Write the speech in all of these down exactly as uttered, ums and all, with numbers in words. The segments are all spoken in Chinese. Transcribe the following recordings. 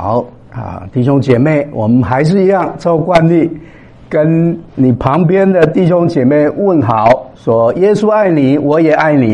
好啊，弟兄姐妹，我们还是一样照惯例，跟你旁边的弟兄姐妹问好，说耶稣爱你，我也爱你。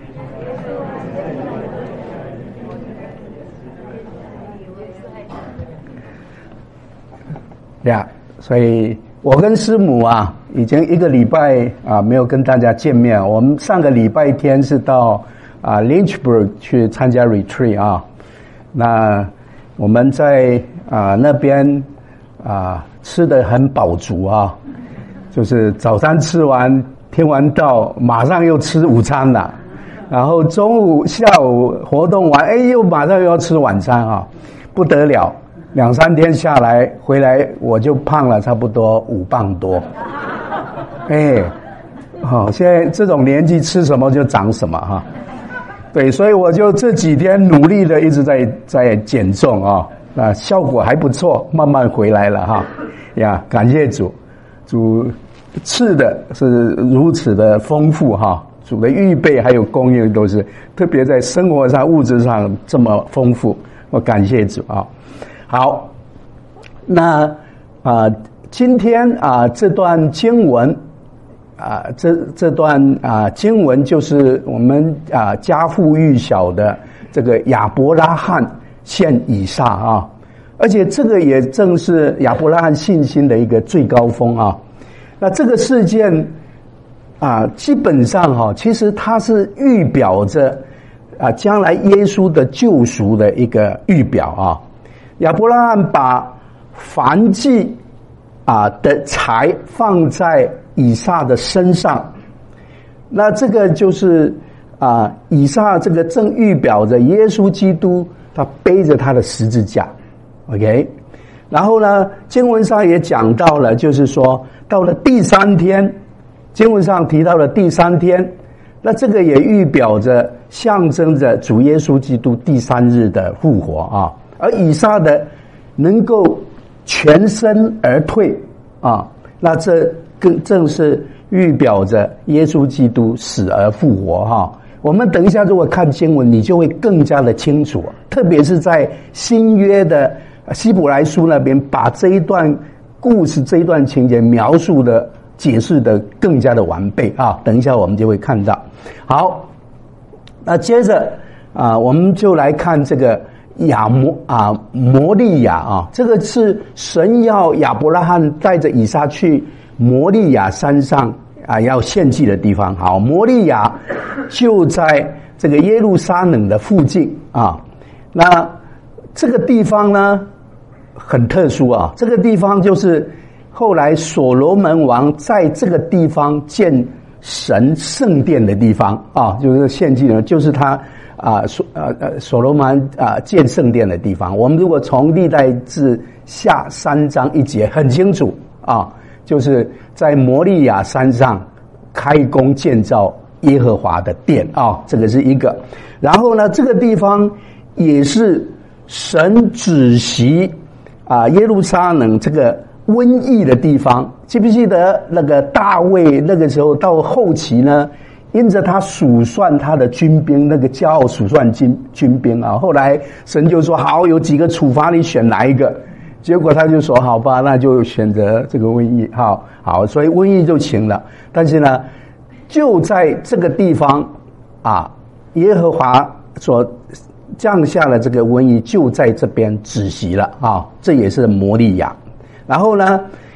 呀，所以我跟师母啊，已经一个礼拜啊没有跟大家见面。我们上个礼拜天是到啊 Lynchburg 去参加 retreat 啊，那我们在啊那边啊吃得很饱足啊，就是早餐吃完听完道，马上又吃午餐了，然后中午下午活动完，哎，又马上又要吃晚餐啊，不得了。两三天下来回来，我就胖了差不多五磅多。哎，好、哦，现在这种年纪吃什么就长什么哈。对，所以我就这几天努力的一直在在减重啊、哦，那效果还不错，慢慢回来了哈。呀，感谢主，主赐的是如此的丰富哈，主的预备还有供应都是特别在生活上物质上这么丰富，我感谢主啊。好，那啊、呃，今天啊、呃、这段经文啊、呃，这这段啊、呃、经文就是我们啊、呃、家父预晓的这个亚伯拉罕献以撒啊，而且这个也正是亚伯拉罕信心的一个最高峰啊。那这个事件啊，基本上哈、啊，其实它是预表着啊将来耶稣的救赎的一个预表啊。亚伯拉罕把燔祭啊的财放在以撒的身上，那这个就是啊以撒这个正预表着耶稣基督他背着他的十字架 ，OK， 然后呢经文上也讲到了，就是说到了第三天，经文上提到了第三天，那这个也预表着象征着主耶稣基督第三日的复活啊。而以撒的能够全身而退啊，那这更正是预表着耶稣基督死而复活哈、啊。我们等一下如果看经文，你就会更加的清楚，特别是在新约的希伯来书那边，把这一段故事、这一段情节描述的、解释的更加的完备啊。等一下我们就会看到。好，那接着啊，我们就来看这个。亚摩啊摩利亚啊，这个是神要亚伯拉罕带着以撒去摩利亚山上啊要献祭的地方。好，摩利亚就在这个耶路撒冷的附近啊。那这个地方呢很特殊啊，这个地方就是后来所罗门王在这个地方建神圣殿的地方啊，就是献祭呢，就是他。啊，所呃呃，所罗门啊建圣殿的地方，我们如果从历代志下三章一节很清楚啊，就是在摩利亚山上开工建造耶和华的殿啊，这个是一个。然后呢，这个地方也是神止息啊耶路撒冷这个瘟疫的地方。记不记得那个大卫那个时候到后期呢？因着他数算他的军兵，那个骄傲数算军军兵啊，后来神就说好，有几个处罚你选哪一个，结果他就说好吧，那就选择这个瘟疫，好好，所以瘟疫就停了。但是呢，就在这个地方啊，耶和华所降下了这个瘟疫，就在这边止息了啊，这也是摩利亚。然后呢，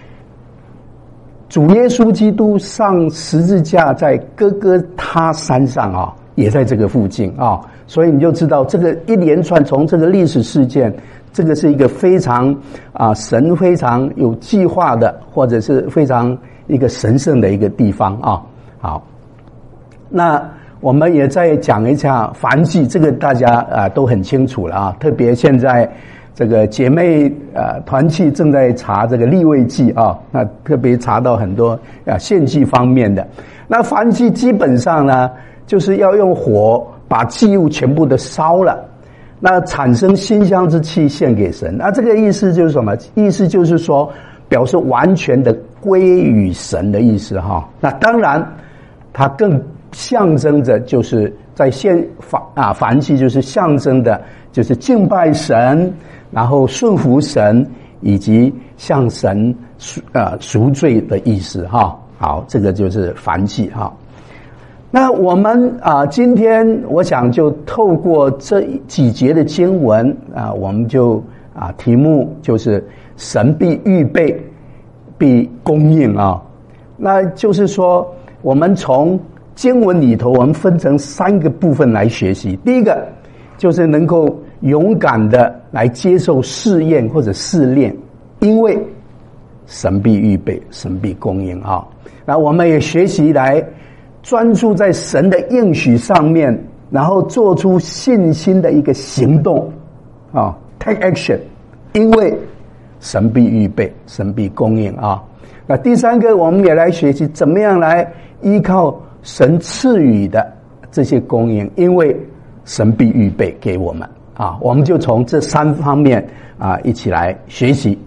主耶稣基督上十字架在哥哥他山上啊，也在这个附近啊，所以你就知道这个一连串从这个历史事件，这个是一个非常啊神非常有计划的，或者是非常一个神圣的一个地方啊。好，那我们也再讲一下燔祭，这个大家啊都很清楚了啊，特别现在。这个姐妹呃团契正在查这个利未记啊，那特别查到很多啊献祭方面的。那燔祭基本上呢，就是要用火把祭物全部的烧了，那产生馨香之气献给神。那这个意思就是什么？意思就是说表示完全的归于神的意思哈。那当然，它更象征着就是在献燔啊燔祭就是象征的，就是敬拜神。 然后顺服神以及向神呃赎罪的意思哈。好，这个就是燔祭哈。那我们啊、呃，今天我想就透过这几节的经文啊、呃，我们就啊、呃、题目就是神必预备，必供应啊。那就是说，我们从经文里头，我们分成三个部分来学习。第一个就是能够勇敢的来接受试验或者试炼，因为神必预备，神必供应啊。那我们也学习来专注在神的应许上面，然后做出信心的一个行动啊 ，take action， 因为神必预备，神必供应啊。那第三个，我们也来学习怎么样来依靠神赐予的这些供应，因为神必预备给我们啊。我们就从这三方面啊一起来学习。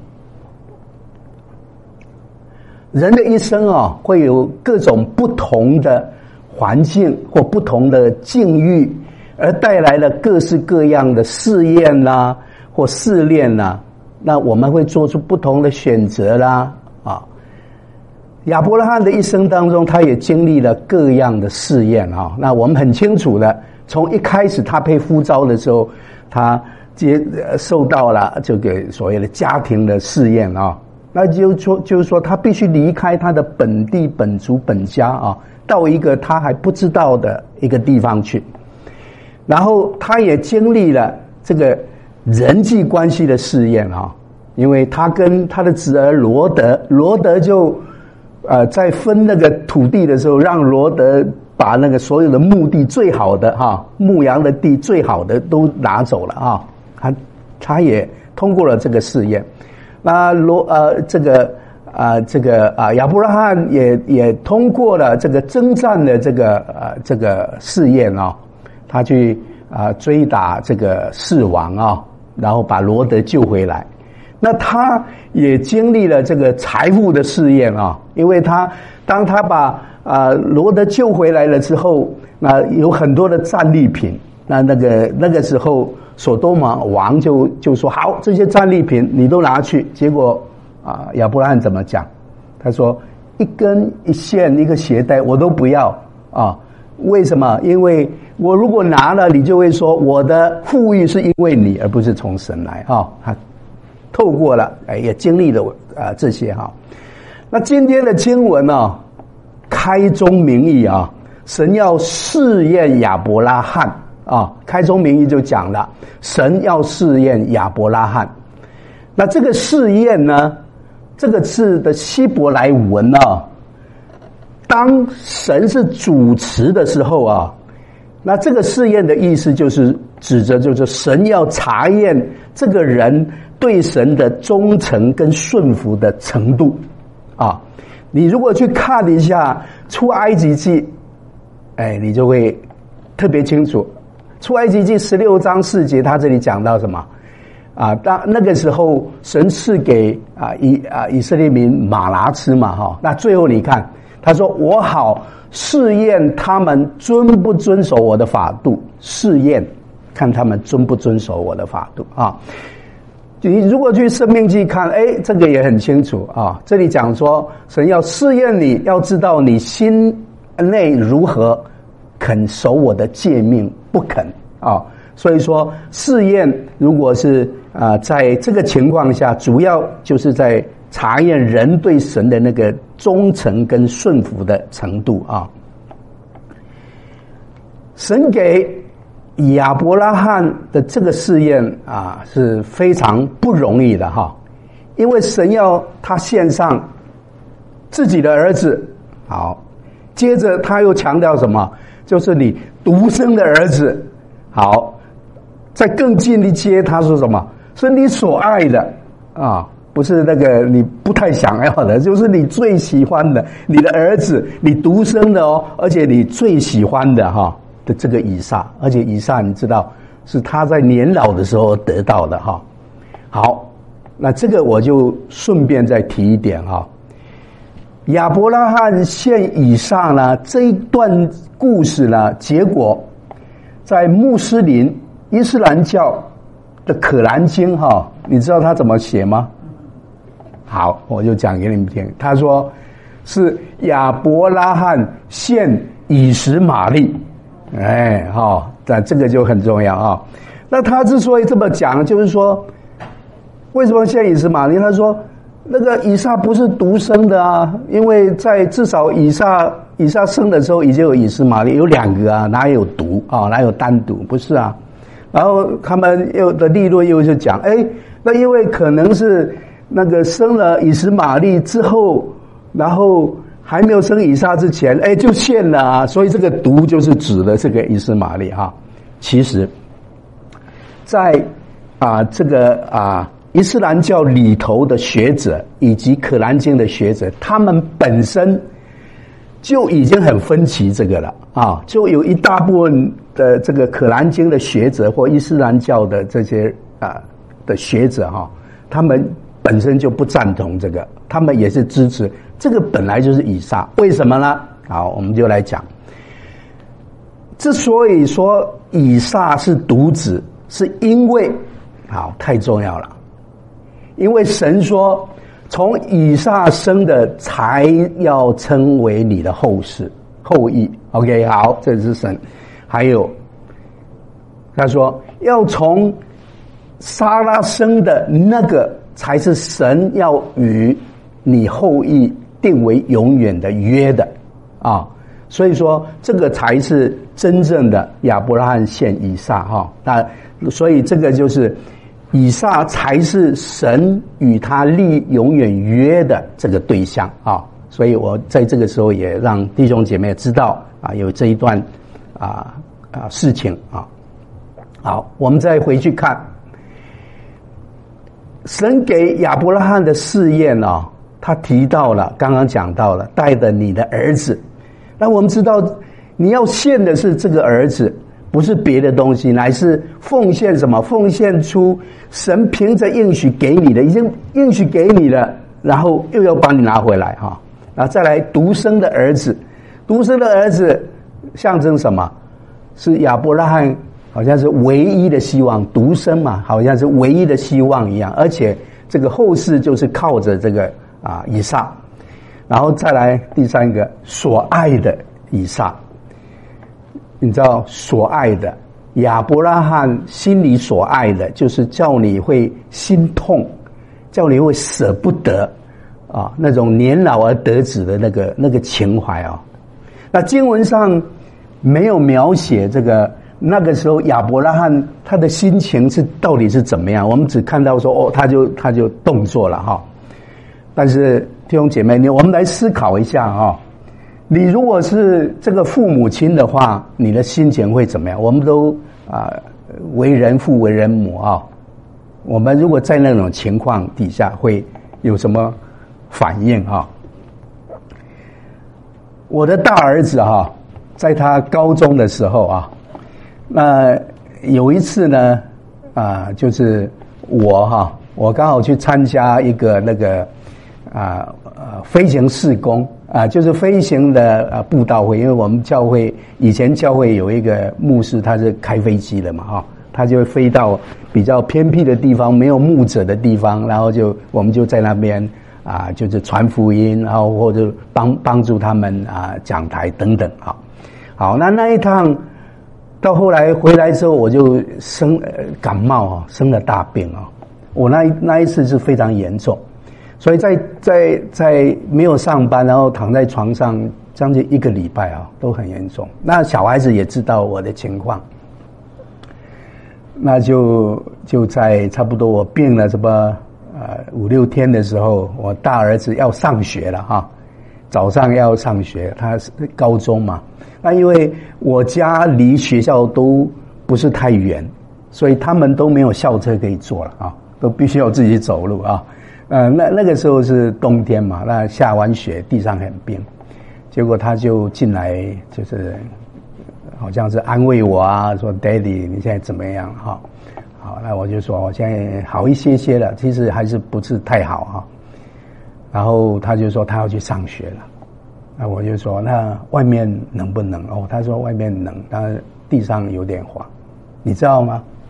人的一生啊，会有各种不同的环境或不同的境遇，而带来了各式各样的试验啦，或试炼啦。那我们会做出不同的选择啦，啊。亚伯拉罕的一生当中，他也经历了各样的试验啊。那我们很清楚的，从一开始他被呼召的时候，他接受到了这个所谓的家庭的试验啊。那就说就是说，他必须离开他的本地本族本家啊，到一个他还不知道的一个地方去。然后他也经历了这个人际关系的试验啊，因为他跟他的侄儿罗德，罗德就呃在分那个土地的时候，让罗德把那个所有的牧地最好的哈牧羊的地最好的都拿走了啊，他他也通过了这个试验。那罗呃这个啊、呃、这个啊、呃、亚伯拉罕也也通过了这个征战的这个呃这个试验啊，他去啊、呃、追打这个士王啊，然后把罗德救回来。那他也经历了这个财富的试验啊，因为他当他把啊、呃、罗德救回来了之后，那有很多的战利品，那那个那个时候。所多玛王就就说好，这些战利品你都拿去。结果啊，亚伯拉罕怎么讲？他说一根一线一个鞋带我都不要啊！为什么？因为我如果拿了，你就会说我的富裕是因为你，而不是从神来啊！他透过了，哎，也经历了啊这些哈。那今天的经文呢、啊，开宗明义啊，神要试验亚伯拉罕。啊，开宗明义就讲了，神要试验亚伯拉罕。那这个试验呢，这个字的希伯来文啊，当神是主持的时候啊，那这个试验的意思就是指着就是神要查验这个人对神的忠诚跟顺服的程度啊。你如果去看一下出埃及记，哎，你就会特别清楚。出埃及记十六章四节，他这里讲到什么？啊，当那个时候神赐给啊以啊以色列民玛拿吃嘛，哈。那最后你看，他说我好试验他们遵不遵守我的法度，试验看他们遵不遵守我的法度啊。你如果去申命记看，哎，这个也很清楚啊。这里讲说，神要试验你，要知道你心内如何。肯守我的诫命，不肯啊，所以说试验如果是啊、呃，在这个情况下，主要就是在查验人对神的那个忠诚跟顺服的程度啊。神给亚伯拉罕的这个试验啊是非常不容易的哈，因为神要他献上自己的儿子，好，接着他又强调什么？就是你独生的儿子，好，再更近一阶，他说什么？是你所爱的啊，不是那个你不太想要的，就是你最喜欢的，你的儿子，你独生的哦，而且你最喜欢的哈的这个以撒，而且以撒你知道是他在年老的时候得到的哈。好，那这个我就顺便再提一点哈。亚伯拉罕献以撒呢这一段故事呢，结果在穆斯林伊斯兰教的可兰经哈，你知道他怎么写吗？好，我就讲给你们听。他说是亚伯拉罕献以实玛利，哎，好，那这个就很重要啊。那他之所以这么讲，就是说，为什么献以实玛利？他说那个以撒不是独生的啊，因为在至少以撒以撒生的时候已经有以实玛利，有两个啊，哪有独啊，哪有单独？不是啊。然后他们又的立论又是讲，哎，那因为可能是那个生了以实玛利之后，然后还没有生以撒之前，哎，就献了啊，所以这个独就是指的这个以实玛利哈。其实，在啊这个啊伊斯兰教里头的学者以及可兰经的学者，他们本身就已经很分歧这个了啊，就有一大部分的这个可兰经的学者或伊斯兰教的这些啊的学者哈，他们本身就不赞同这个，他们也是支持这个本来就是以撒，为什么呢？好，我们就来讲，之所以说以撒是独子，是因为好太重要了，因为神说从以撒生的才要称为你的后世后裔 ，OK， 好，这是神。还有他说要从撒拉生的那个才是神要与你后裔定为永远的约的啊，所以说这个才是真正的亚伯拉罕献以撒哈，那所以这个就是以撒才是神与他立永远约的这个对象啊，所以我在这个时候也让弟兄姐妹知道啊，有这一段啊啊事情啊。好，我们再回去看。神给亚伯拉罕的试验哦，他提到了，刚刚讲到了，带着你的儿子。那我们知道，你要献的是这个儿子，不是别的东西，乃是奉献什么？奉献出神凭着应许给你的，已经应许给你了，然后又要把你拿回来哈。然后再来独生的儿子，独生的儿子象征什么？是亚伯拉罕。好像是唯一的希望，独生嘛，好像是唯一的希望一样，而且这个后世就是靠着这个啊以撒，然后再来第三个所爱的以撒，你知道所爱的亚伯拉罕心里所爱的，就是叫你会心痛，叫你会舍不得啊那种年老而得子的那个那个情怀啊。那经文上没有描写这个。那个时候亚伯拉罕他的心情是到底是怎么样？我们只看到说哦，他就他就动作了哈。但是弟兄姐妹，你我们来思考一下哈，你如果是这个父母亲的话，你的心情会怎么样？我们都啊、呃、为人父为人母啊，我们如果在那种情况底下会有什么反应哈？我的大儿子哈，在他高中的时候啊。那有一次呢，啊，就是我哈，我刚好去参加一个那个啊呃飞行事工啊，就是飞行的啊布道会，因为我们教会以前教会有一个牧师，他是开飞机的嘛哈，他就飞到比较偏僻的地方，没有牧者的地方，然后就我们就在那边啊，就是传福音，然后或者帮帮助他们啊讲台等等啊。好，那那一趟。到后来回来之后，我就生呃感冒啊，生了大病啊。我那那一次是非常严重，所以在在在没有上班，然后躺在床上将近一个礼拜啊，都很严重。那小孩子也知道我的情况，那就就在差不多我病了什么呃五六天的时候，我大儿子要上学了哈，早上要上学，他是高中嘛。那因为我家离学校都不是太远，所以他们都没有校车可以坐了啊，都必须要自己走路啊。呃，那那个时候是冬天嘛，那下完雪地上很冰，结果他就进来，就是好像是安慰我啊，说 Daddy 你现在怎么样哈？好，那我就说我现在好一些些了，其实还是不是太好哈。然后他就说他要去上学了。那我就说，那外面能不能？哦，他说外面能，但是地上有点滑，你知道吗？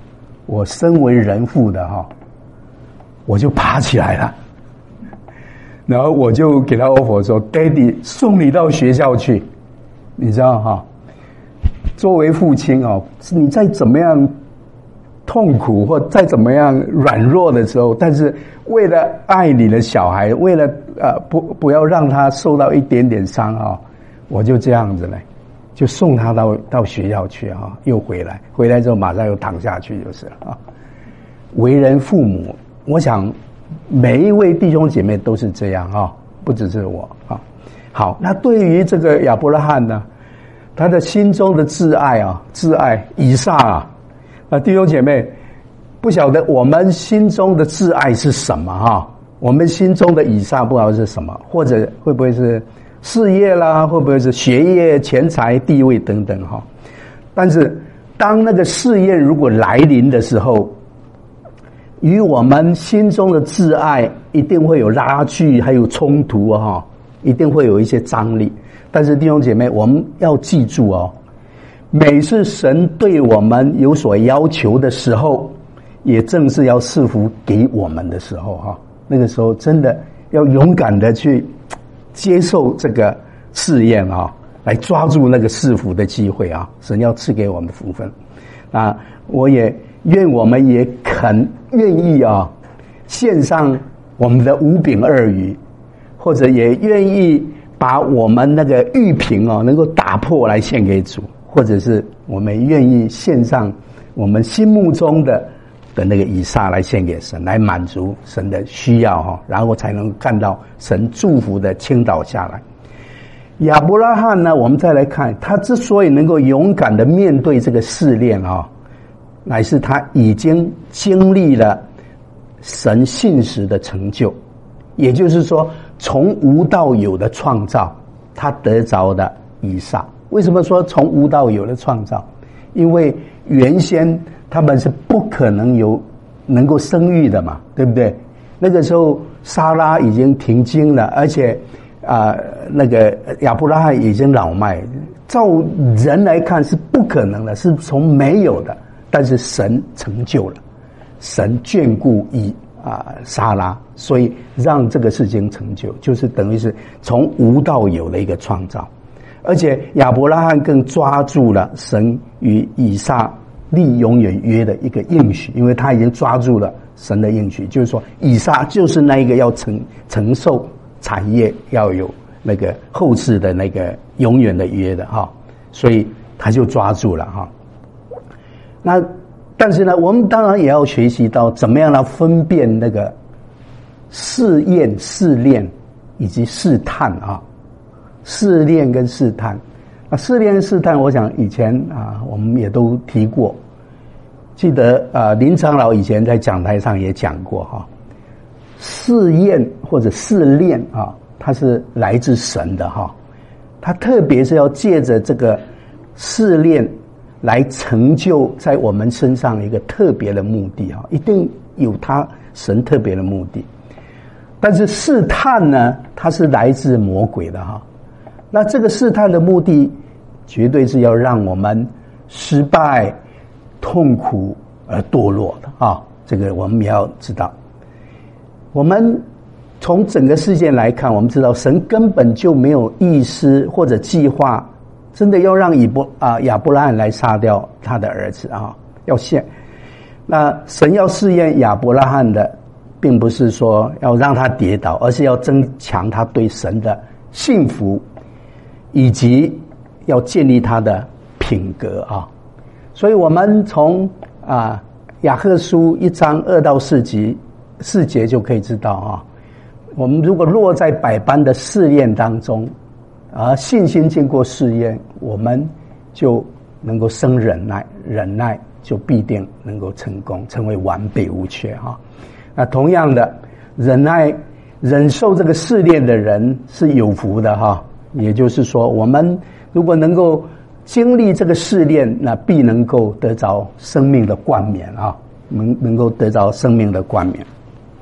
我身为人父的哈，我就爬起来了，然后我就给他 offer 说 ：“Daddy， 送你到学校去。”你知道哈，作为父亲哦，你再怎么样痛苦或再怎么样软弱的时候，但是为了爱你的小孩，为了呃不不要让他受到一点点伤啊、哦，我就这样子嘞，就送他到到学校去哈、哦，又回来，回来之后马上又躺下去就是了啊。为人父母，我想每一位弟兄姐妹都是这样啊、哦，不只是我啊。好，那对于这个亚伯拉罕呢，他的心中的挚爱啊，挚爱以撒啊。啊，弟兄姐妹，不晓得我们心中的挚爱是什么哈？我们心中的以撒不知道是什么，或者会不会是事业啦，会不会是学业、钱财、地位等等哈？但是当那个试验如果来临的时候，与我们心中的挚爱一定会有拉锯，还有冲突哈，一定会有一些张力。但是弟兄姐妹，我们要记住哦。每次神对我们有所要求的时候，也正是要赐福给我们的时候哈。那个时候真的要勇敢的去接受这个试验啊，来抓住那个赐福的机会啊。神要赐给我们福分啊，我也愿我们也肯愿意啊，献上我们的五饼二鱼，或者也愿意把我们那个玉瓶啊能够打破来献给主。或者是我们愿意献上我们心目中的的那个以撒来献给神，来满足神的需要哈，然后才能看到神祝福的倾倒下来。亚伯拉罕呢，我们再来看他之所以能够勇敢的面对这个试炼啊，乃是他已经经历了神信实的成就，也就是说从无到有的创造，他得着的以撒。为什么说从无到有的创造？因为原先他们是不可能有能够生育的嘛，对不对？那个时候撒拉已经停经了，而且啊、呃，那个亚伯拉罕已经老迈，照人来看是不可能的，是从没有的。但是神成就了，神眷顾以啊、呃、撒拉，所以让这个事情成就，就是等于是从无到有的一个创造。而且亚伯拉罕更抓住了神与以撒立永远约的一个应许，因为他已经抓住了神的应许，就是说以撒就是那一个要承承受产业，要有那个后世的那个永远的约的哈，所以他就抓住了哈。那但是呢，我们当然也要学习到怎么样来分辨那个试验、试炼以及试探啊。试炼跟试探，啊，试炼试探，我想以前啊，我们也都提过。记得啊，林长老以前在讲台上也讲过哈，试验或者试炼啊，它是来自神的哈，它特别是要借着这个试炼来成就在我们身上一个特别的目的哈，一定有它神特别的目的。但是试探呢，它是来自魔鬼的哈。那这个试探的目的，绝对是要让我们失败、痛苦而堕落的啊！这个我们也要知道。我们从整个事件来看，我们知道神根本就没有意思或者计划，真的要让以伯啊亚伯拉罕来杀掉他的儿子啊，要献。那神要试验亚伯拉罕的，并不是说要让他跌倒，而是要增强他对神的信服。以及要建立他的品格啊，所以我们从啊雅各书一章二到四节四节就可以知道啊，我们如果落在百般的试验当中，而信心经过试验，我们就能够生忍耐，忍耐就必定能够成功，成为完备无缺哈。那同样的，忍耐忍受这个试炼的人是有福的哈。也就是说，我们如果能够经历这个试炼，那必能够得着生命的冠冕啊，能能够得着生命的冠冕。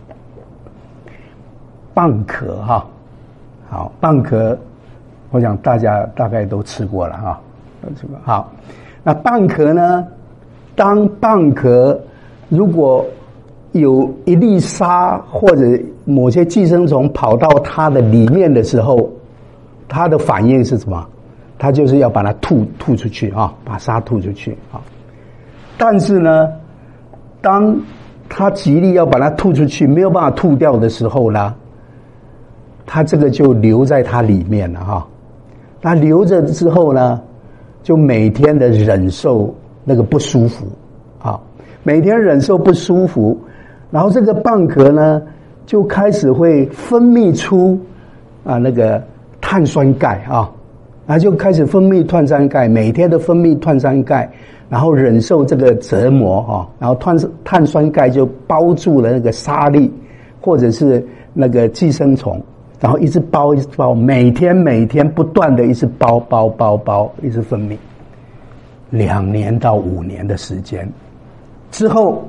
蚌壳哈，好，蚌壳，我想大家大概都吃过了哈，都吃过。好，那蚌壳呢？当蚌壳如果有一粒沙或者某些寄生虫跑到它的里面的时候，它的反应是什么？它就是要把它吐吐出去啊，把沙吐出去啊。但是呢，当它极力要把它吐出去，没有办法吐掉的时候呢，它这个就留在它里面了哈。它留着之后呢，就每天的忍受那个不舒服啊，每天忍受不舒服，然后这个蚌壳呢就开始会分泌出啊那个碳酸钙啊，然后就开始分泌碳酸钙，每天都分泌碳酸钙，然后忍受这个折磨啊，然后碳碳酸钙就包住了那个沙粒或者是那个寄生虫。然后一直包一直包，每天每天不断的一直包包包包，一直分泌，两年到五年的时间之后，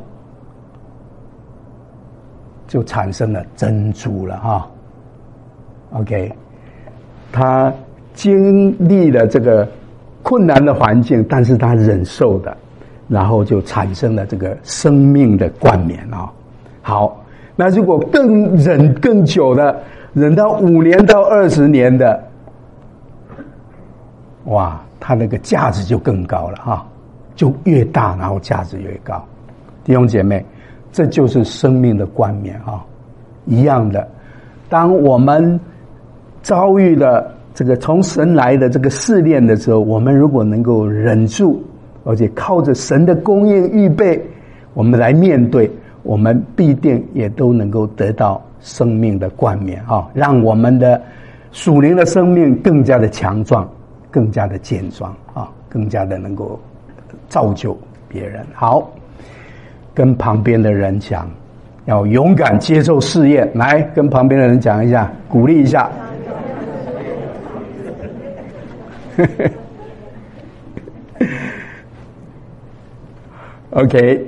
就产生了珍珠了哈。OK， 他经历了这个困难的环境，但是他忍受的，然后就产生了这个生命的冠冕啊。好，那如果更忍更久的。忍到五年到二十年的，哇，它那个价值就更高了哈，就越大，然后价值越高。弟兄姐妹，这就是生命的冠冕哈，一样的。当我们遭遇了这个从神来的这个试炼的时候，我们如果能够忍住，而且靠着神的供应预备，我们来面对，我们必定也都能够得到生命的冠冕啊，让我们的属灵的生命更加的强壮，更加的健壮啊，更加的能够造就别人。好，跟旁边的人讲，要勇敢接受试验。来，跟旁边的人讲一下，鼓励一下。OK。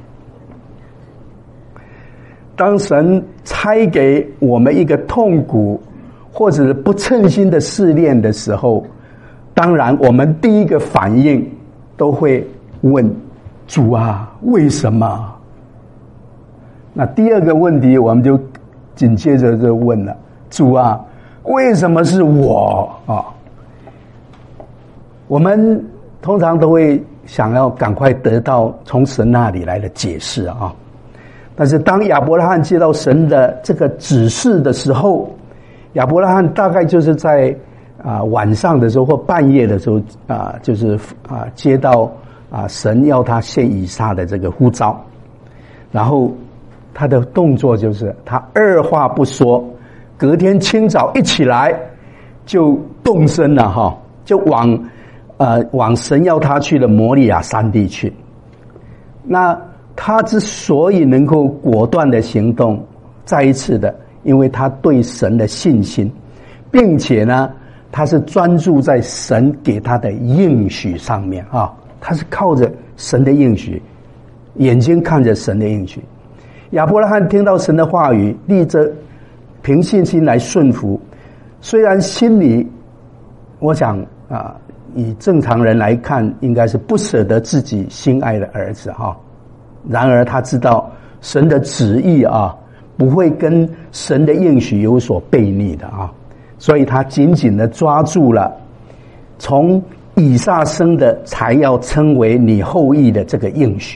当神差给我们一个痛苦或者是不称心的试炼的时候，当然我们第一个反应都会问主啊，为什么？那第二个问题我们就紧接着就问了，主啊，为什么是我啊？我们通常都会想要赶快得到从神那里来的解释啊。但是当亚伯拉罕接到神的这个指示的时候，亚伯拉罕大概就是在啊、呃、晚上的时候或半夜的时候啊、呃，就是啊、呃、接到啊、呃、神要他献以撒的这个呼召，然后他的动作就是他二话不说，隔天清早一起来就动身了哈，就往呃往神要他去的摩利亚山地去。那他之所以能够果断的行动，再一次的，因为他对神的信心，并且呢，他是专注在神给他的应许上面啊，他是靠着神的应许，眼睛看着神的应许。亚伯拉罕听到神的话语，立着凭信心来顺服，虽然心里，我想啊，以正常人来看，应该是不舍得自己心爱的儿子哈。然而他知道神的旨意啊，不会跟神的应许有所背逆的啊，所以他紧紧的抓住了从以撒生的才要称为你后裔的这个应许，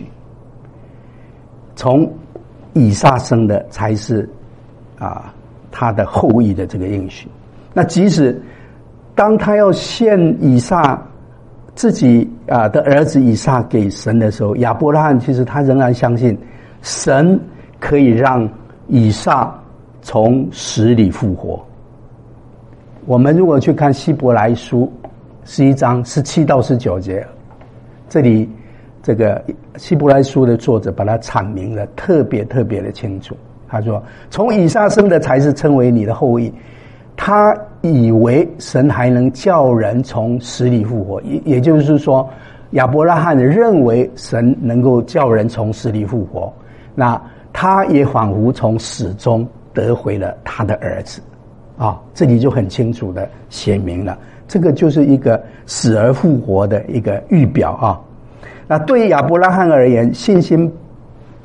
从以撒生的才是啊他的后裔的这个应许。那即使当他要献以撒自己啊的儿子以撒给神的时候，亚伯拉罕其实他仍然相信神可以让以撒从死里复活。我们如果去看希伯来书十一章十七到十九节，这里这个希伯来书的作者把它阐明了特别特别的清楚。他说从以撒生的才是称为你的后裔，他以为神还能叫人从死里复活，也也就是说亚伯拉罕认为神能够叫人从死里复活，那他也仿佛从死中得回了他的儿子啊，这里就很清楚的写明了，这个就是一个死而复活的一个预表啊。那对于亚伯拉罕而言，信心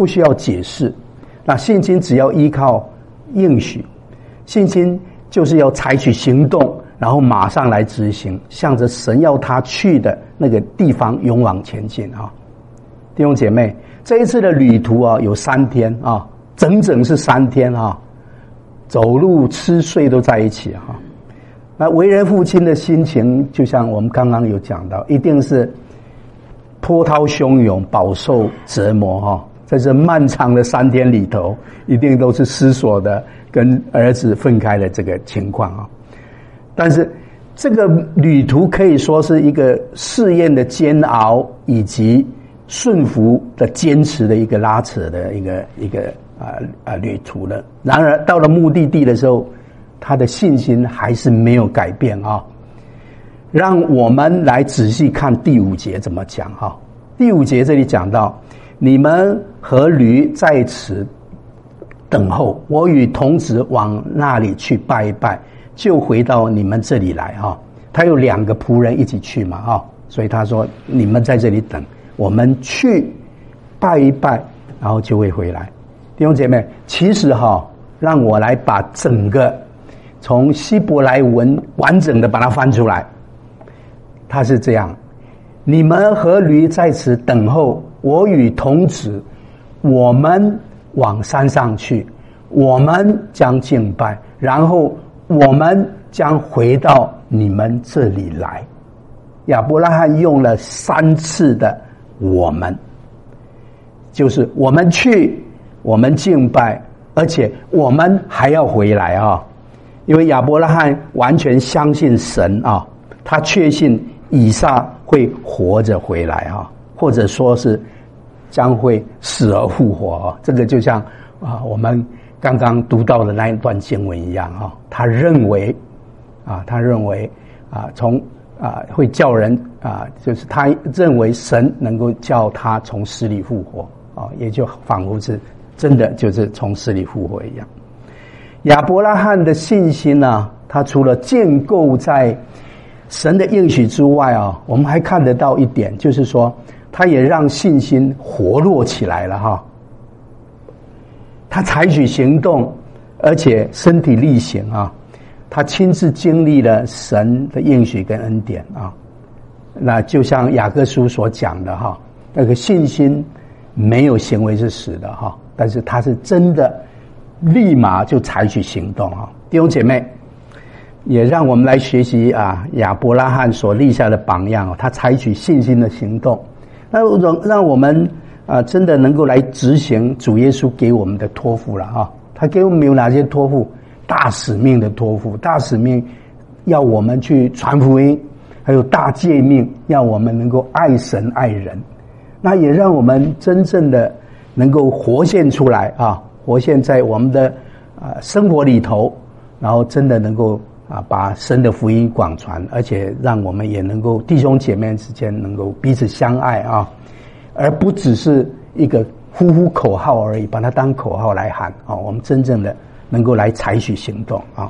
不需要解释。那信心只要依靠应许，信心就是要采取行动，然后马上来执行，向着神要他去的那个地方勇往前进啊！弟兄姐妹，这一次的旅途啊，有三天啊，整整是三天啊，走路吃睡都在一起哈。那为人父亲的心情，就像我们刚刚有讲到，一定是波涛汹涌，饱受折磨哈。在这漫长的三天里头，一定都是思索的跟儿子分开的这个情况啊。但是这个旅途可以说是一个试验的煎熬，以及顺服的坚持的一个拉扯的一个一个啊啊旅途了。然而到了目的地的时候，他的信心还是没有改变啊。让我们来仔细看第五节怎么讲哈。第五节这里讲到，你们和驴在此等候，我与童子往那里去拜一拜，就回到你们这里来哈。他有两个仆人一起去嘛哈，所以他说你们在这里等，我们去拜一拜，然后就会回来。弟兄姐妹，其实哈，让我来把整个从希伯来文完整的把它翻出来，它是这样：你们和驴在此等候，我与童子，我们往山上去，我们将敬拜，然后我们将回到你们这里来。亚伯拉罕用了三次的我们，就是我们去，我们敬拜，而且我们还要回来啊！因为亚伯拉罕完全相信神啊，他确信以撒会活着回来啊，或者说是将会死而复活啊。这个就像啊我们刚刚读到的那一段经文一样啊，他认为啊，他认为啊，从啊会叫人啊，就是他认为神能够叫他从死里复活啊，也就仿佛是真的就是从死里复活一样。亚伯拉罕的信心呢、啊，他除了建构在神的应许之外啊，我们还看得到一点，就是说他也让信心活络起来了哈。他采取行动，而且身体力行啊，他亲自经历了神的应许跟恩典啊。那就像雅各书所讲的哈，那个信心没有行为是死的哈，但是他是真的立马就采取行动啊。弟兄姐妹，也让我们来学习啊亚伯拉罕所立下的榜样，他采取信心的行动，那让让我们啊真的能够来执行主耶稣给我们的托付了啊。他给我们有哪些托付？大使命的托付，大使命要我们去传福音，还有大诫命要我们能够爱神爱人。那也让我们真正的能够活现出来啊，活现在我们的啊生活里头，然后真的能够啊把神的福音广传，而且让我们也能够弟兄姐妹之间能够彼此相爱啊，而不只是一个呼呼口号而已，把它当口号来喊啊。我们真正的能够来采取行动啊。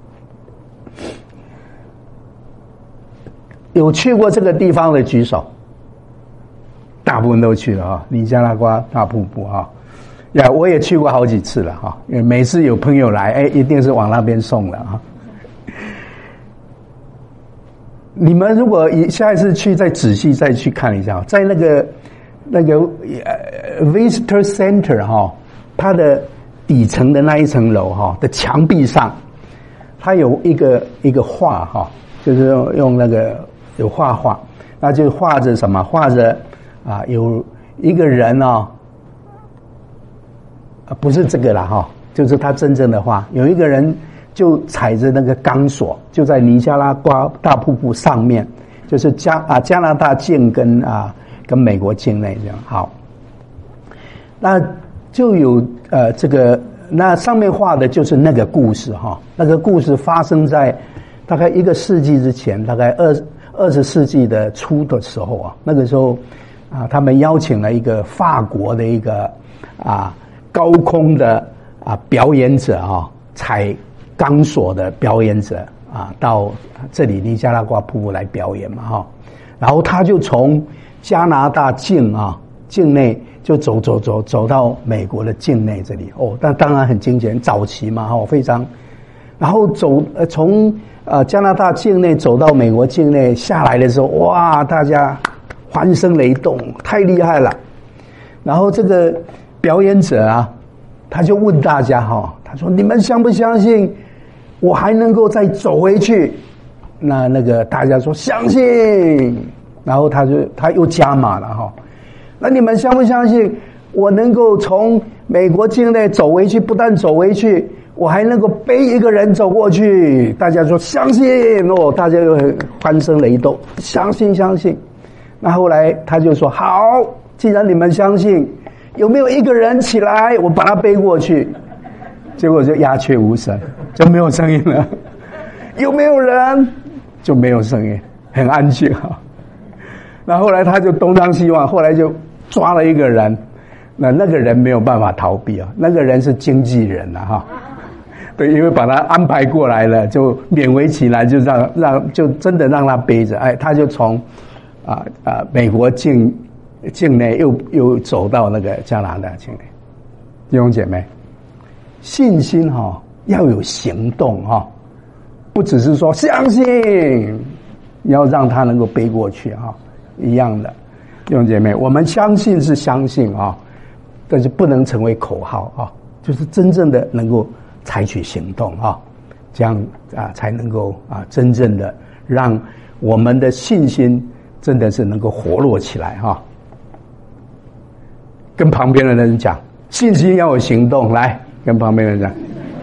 有去过这个地方的举手。大部分都去了啊，尼加拉瓜大瀑布啊，呀，我也去过好几次了哈。因为每次有朋友来，哎，一定是往那边送了啊。你们如果下一次去，再仔细再去看一下，在那个那个呃 Visitor Center 哈，它的底层的那一层楼哈的墙壁上，它有一个一个画哈，就是用用那个有画画，那就画着什么？画着。啊，有一个人哦，啊，不是这个啦哈，就是他真正的话，有一个人就踩着那个钢索，就在尼加拉瓜大瀑布上面，就是加啊加拿大境跟啊跟美国境内这样。好，那就有呃这个那上面画的就是那个故事哈，那个故事发生在大概一个世纪之前，大概二二十世纪的初的时候啊，那个时候。啊，他们邀请了一个法国的一个啊高空的啊表演者啊，踩钢索的表演者啊，到这里尼加拉瓜瀑布来表演嘛哈。然后他就从加拿大境啊境内就走走走走到美国的境内这里哦，但当然很惊险，早期嘛哈，非常，然后走呃从呃加拿大境内走到美国境内下来的时候，哇，大家欢声雷动，太厉害了。然后这个表演者啊，他就问大家哈，他说你们相不相信我还能够再走回去？那那个大家说相信，然后他就他又加码了哈。那你们相不相信我能够从美国境内走回去？不但走回去，我还能够背一个人走过去。大家说相信哦，大家又欢声雷动，相信相信。那后来他就说好，既然你们相信，有没有一个人起来，我把他背过去？结果就鸦雀无声，就没有声音了。有没有人？就没有声音，很安静啊。那后来他就东张西望，后来就抓了一个人，那那个人没有办法逃避啊，那个人是经纪人啊哈，对，因为把他安排过来了，就勉为其难，就让让就真的让他背着，哎，他就从啊啊美国境境内又又走到那个加拿大境内。弟兄姐妹，信心哈、哦、要有行动哈、哦，不只是说相信，要让他能够背过去哈、哦，一样的。弟兄姐妹，我们相信是相信啊，但是不能成为口号啊，就是真正的能够采取行动啊，这样啊才能够啊真正的让我们的信心真的是能够活络起来哈。跟旁边的人讲，信心要有行动，来跟旁边的人讲。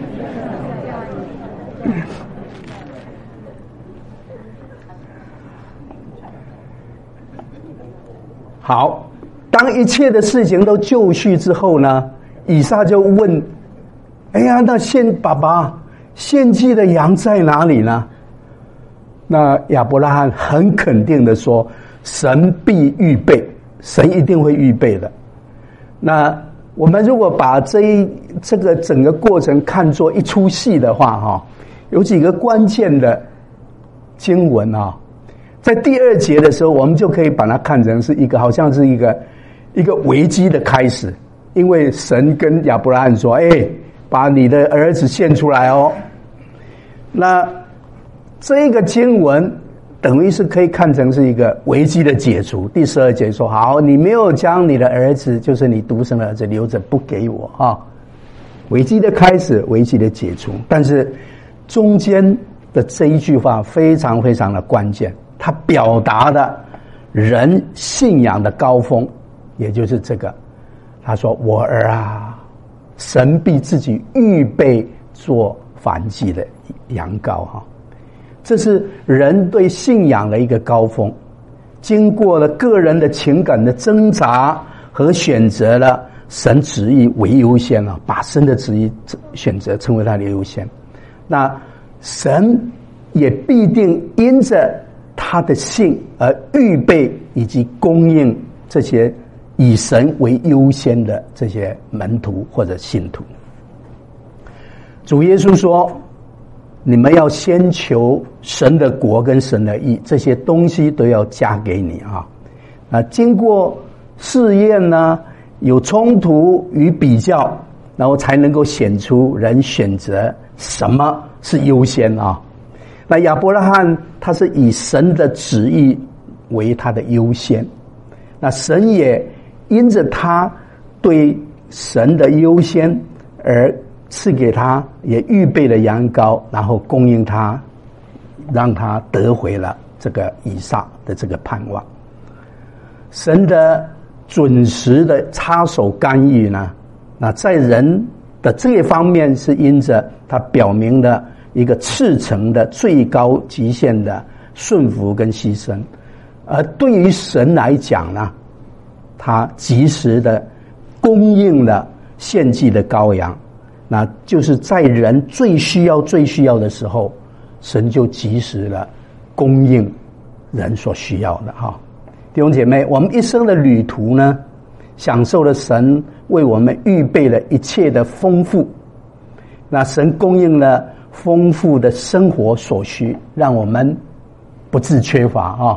好，当一切的事情都就绪之后呢，以撒就问：哎呀，那献爸爸献祭的羊在哪里呢？那亚伯拉罕很肯定的说：神必预备，神一定会预备的。那我们如果把这一这个整个过程看作一出戏的话哈，有几个关键的经文啊。在第二节的时候，我们就可以把它看成是一个，好像是一个一个危机的开始，因为神跟亚伯拉罕说：“哎，把你的儿子献出来哦。”那这个经文等于是可以看成是一个危机的解除。第十二节说：“好，你没有将你的儿子，就是你独生的儿子留着不给我啊。”危机的开始，危机的解除，但是中间的这一句话非常非常的关键。他表达的人信仰的高峰，也就是这个，他说：“我儿啊，神必自己预备做燔祭的羊羔哈。”这是人对信仰的一个高峰，经过了个人的情感的挣扎和选择了神旨意为优先啊，把神的旨意选择成为他的优先。那神也必定因着他的信而预备以及供应这些以神为优先的这些门徒或者信徒。主耶稣说：“你们要先求神的国跟神的义，这些东西都要加给你啊。”那经过试验呢，有冲突与比较，然后才能够显出人选择什么是优先啊。那亚伯拉罕他是以神的旨意为他的优先，那神也因着他对神的优先而赐给他，也预备了羊羔，然后供应他，让他得回了这个以撒的这个盼望。神的准时的插手干预呢，那在人的这一方面是因着他表明了一个赤诚的最高极限的顺服跟牺牲，而对于神来讲呢，他及时的供应了献祭的羔羊，那就是在人最需要最需要的时候，神就及时的供应人所需要的哈。弟兄姐妹，我们一生的旅途呢，享受了神为我们预备了一切的丰富，那神供应了丰富的生活所需，让我们不致缺乏啊。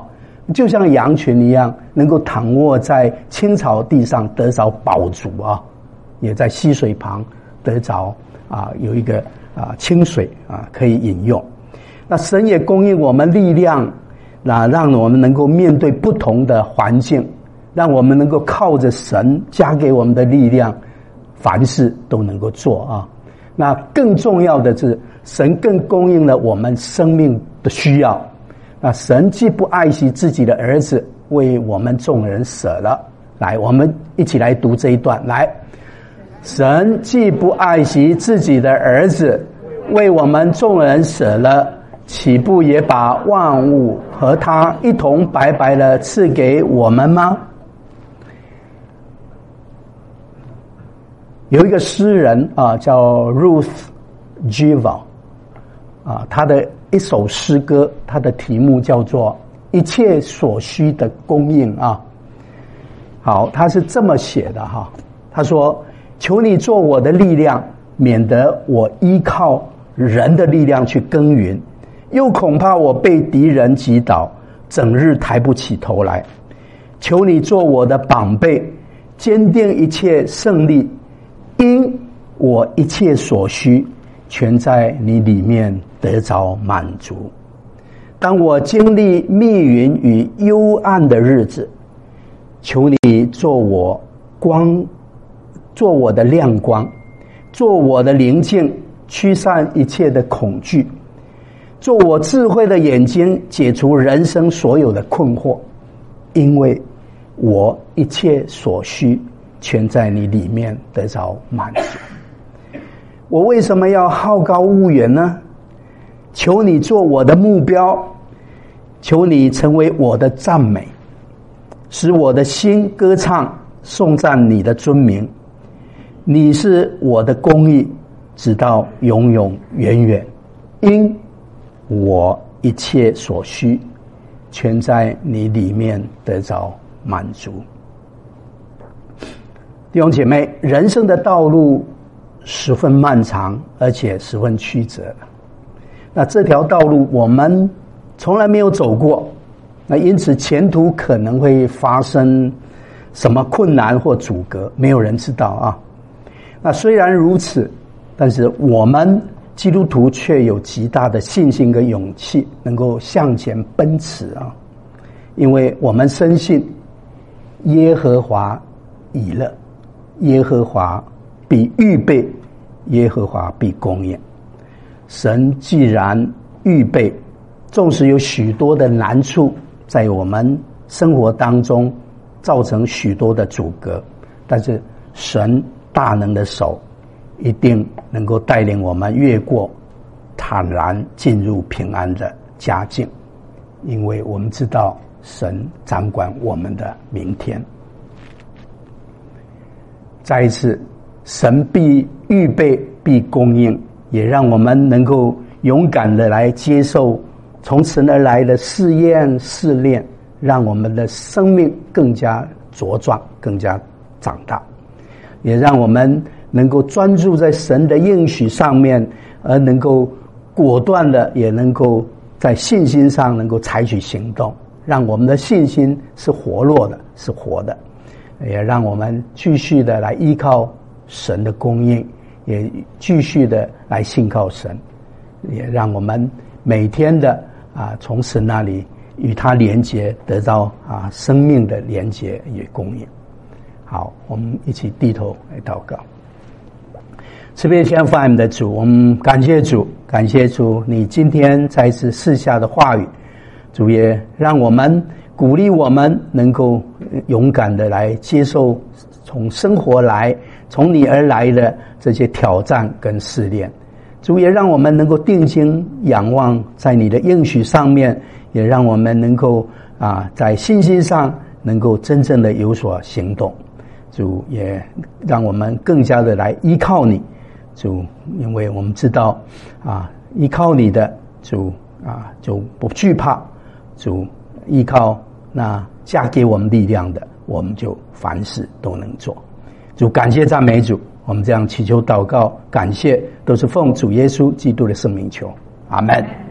就像羊群一样，能够躺卧在青草地上得着饱足啊，也在溪水旁得着啊有一个啊清水啊可以饮用。那神也供应我们力量，那让我们能够面对不同的环境，让我们能够靠着神加给我们的力量，凡事都能够做啊。那更重要的是，神更供应了我们生命的需要。那神既不爱惜自己的儿子，为我们众人舍了。来，我们一起来读这一段。来，神既不爱惜自己的儿子，为我们众人舍了，岂不也把万物和他一同白白的赐给我们吗？有一个诗人啊，叫 Ruth Gival 啊，他的一首诗歌，它的题目叫做一切所需的供应啊。好，他是这么写的哈，他说，求你做我的力量，免得我依靠人的力量去耕耘，又恐怕我被敌人击倒，整日抬不起头来。求你做我的膀臂，坚定一切胜利，因我一切所需全在你里面得着满足。当我经历密云与幽暗的日子，求你做我光，做我的亮光，做我的灵境，驱散一切的恐惧，做我智慧的眼睛，解除人生所有的困惑，因为我一切所需全在你里面得着满足。我为什么要好高骛远呢？求你做我的目标，求你成为我的赞美，使我的心歌唱颂赞你的尊名。你是我的公义，直到永永远远，因我一切所需全在你里面得着满足。弟兄姐妹，人生的道路十分漫长，而且十分曲折。那这条道路我们从来没有走过，那因此前途可能会发生什么困难或阻隔，没有人知道啊。那虽然如此，但是我们基督徒却有极大的信心跟勇气，能够向前奔驰啊，因为我们深信耶和华以勒，耶和华必预备，耶和华必供应。神既然预备，纵使有许多的难处在我们生活当中造成许多的阻隔，但是神大能的手一定能够带领我们越过，坦然进入平安的佳境，因为我们知道神掌管我们的明天。再一次，神必预备，必供应，也让我们能够勇敢的来接受从神而来的试验试炼，让我们的生命更加茁壮，更加长大，也让我们能够专注在神的应许上面，而能够果断的，也能够在信心上能够采取行动，让我们的信心是活络的，是活的，也让我们继续的来依靠神的供应，也继续的来信靠神，也让我们每天的啊从神那里与他连结，得到啊生命的连结与供应。好，我们一起低头来祷告。慈悲天父爱我们的主，我们感谢主，感谢主你今天再次赐下的话语，主也让我们鼓励我们能够勇敢的来接受从生活来从你而来的这些挑战跟试炼，主也让我们能够定睛仰望在你的应许上面，也让我们能够啊在信心上能够真正的有所行动，主也让我们更加的来依靠你，主，因为我们知道啊依靠你的主啊就不惧怕，主依靠那加给我们力量的，我们就凡事都能做。主，感谢赞美主，我们这样祈求祷告感谢，都是奉主耶稣基督的圣名求，阿们。